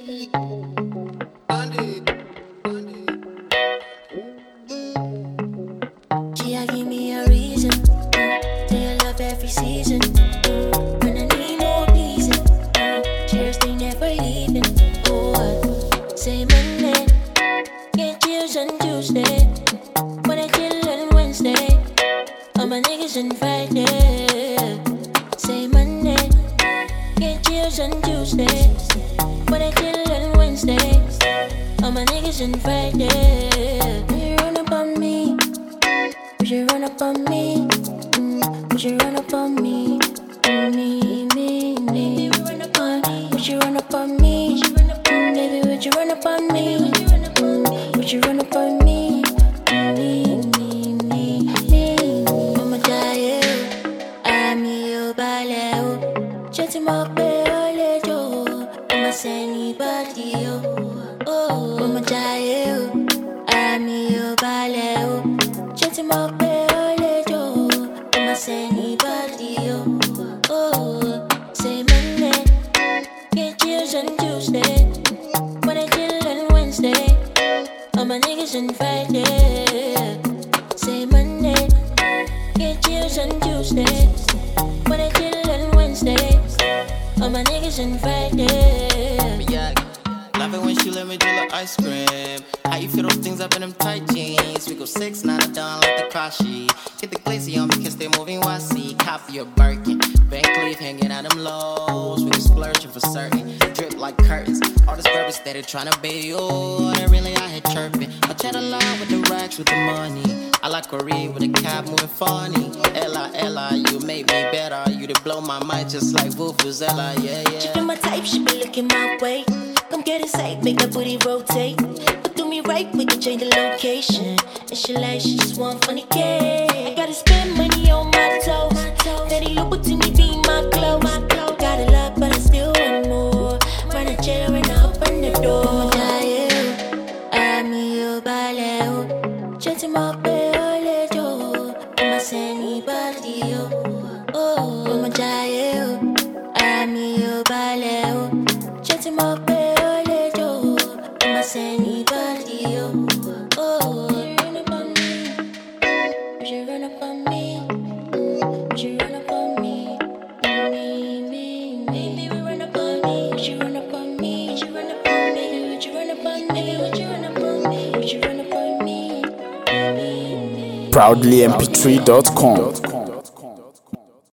Gia, give me a reason. Do you love every season? When I need more pleasing. Cheers, they never leaving. Oh, say Monday. Get chills on Tuesday. When I chill on Wednesday. All my niggas on Friday. Say Monday. Get chills on Tuesday. When I chill on Wednesday. All my niggas on Friday. Would you run up on me? Would you run up on me? Would you run up on me? Me. Would you run up on me? Baby, would you run up on me? Would you run up on me? Me. Mama die, I'm your ballet. Chatting my belly, Mama say anybody, oh. Mama die, I'm your ballet. Chatting my belly, Mama say anybody, oh. Say Monday, get chills on Tuesday. When I chill on Wednesday, all my niggas on Friday. Say Monday, get chills on Tuesday. When I chill on Wednesday, all my niggas on Friday. Love it when she let me do the ice cream. How you feel those things up in them tight jeans? We go 6'9" down like the Kashi. Get the glizzy on me cause they moving YC. Copy a Birkin, Van Cleef hanging out them lows. We be splurging for certain, drip like curtains. All this purpose steady tryna be you. And really I had chirping. I chat a lot with the racks with the money. I like Corey with a cap moving funny. Ella, you make me better. You to blow my mind just like Vuvuzela, yeah. She feel my type, she be looking my way. Come get inside, make that booty rotate. But do me right, we can change the location. And she like, she just want funny cake. I gotta spend money on my toes. Daddy Louboutin be my clothes. Got a lot, but I still want more. Run a chair and I open the door. Mama die, I'm your ballet. Chatting my belly, Mama say anybody, oh. Mama die, I'm your ballet. Chatting my belly, Mama say anybody, oh. Would you run up on me? Would you run up on me? Me. Baby, we run up on me. Would you run up on me? Would you run up on me? Would you run up on me? Would you run up on me? Would you run up on me? ProudlyMP3.com